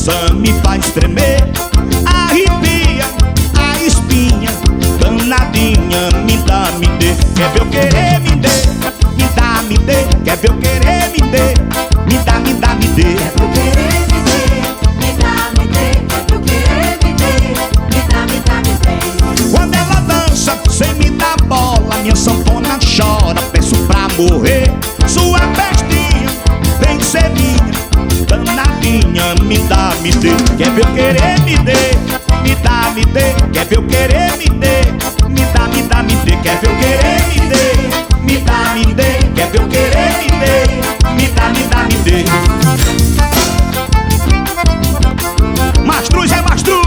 passa me faz tremer, arrepia a espinha, danadinha, me dá, me dê. Quer ver eu querer, me dê, me dá, me dê. Quer ver eu querer, me dê, me dá, me dá, me dê. Quer ver eu querer, me dê, me dá, me dê. Quer ver eu querer, me dê, me dá, me dá, me dê. Quando ela dança sem me dar bola, minha sanfona chora, peço pra morrer. Sua festinha vem ser minha, danadinha, me dá, me dê. Quer ver eu querer, me dê, me dá, me dê. Quer ver eu querer, me dê, me dá, me dá, me dê. Quer ver eu querer, me dê, me dá, me dê. Quer ver eu querer, me dê, me dá, me dá, me dê. Mastruz é mastruz.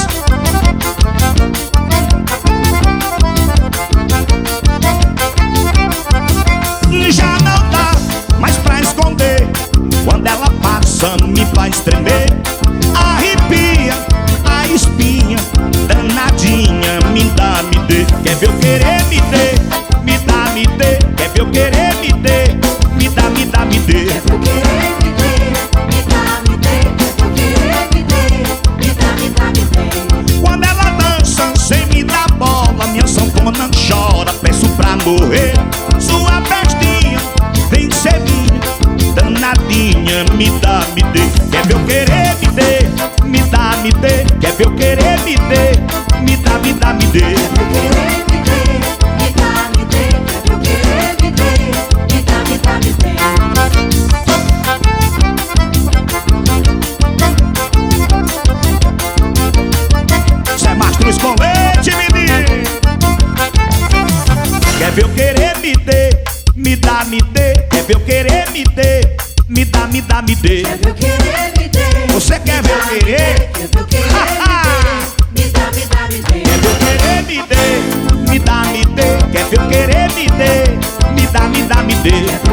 Já não dá mais pra esconder, quando ela passa me faz tremer, arrepia a espinha, danadinha, me dá, me dê. Quer ver eu querer, me dê, me dá, me dê. Quer ver eu querer, me dê, me dá, me dá, me dê. Quer ver eu querer, me dê, me dá, me dê. Quer ver eu querer, me dê, me dá, me dá, me dê. Quando ela dança sem me dar bola, minha sanfona chora, peço pra morrer. Sua festinha vem ser minha, danadinha, me dá, me dê. Quer ver eu querer, me dê, me dá, me dê. Quer ver eu querer, me dê, me dá, me dá, me dê. Quer ver eu querer, me dê, me dá, me dê. Quer ver eu querer, me dê, me dá, me dá, me dê. Isso é mastruz com leite, menino. Quer ver eu querer, me dê, me dá, me dê. Quer ver eu querer, me dê, me dá, me dá, me dê. Quer ver eu querer, me dê. Você quer ver eu querer? Quer ver eu querer, me dê, me dá, me dá, me dê. Quer ver eu querer, me dê, me dá, me dê. Quer ver eu querer, me dê, me dá, me dá, me dê.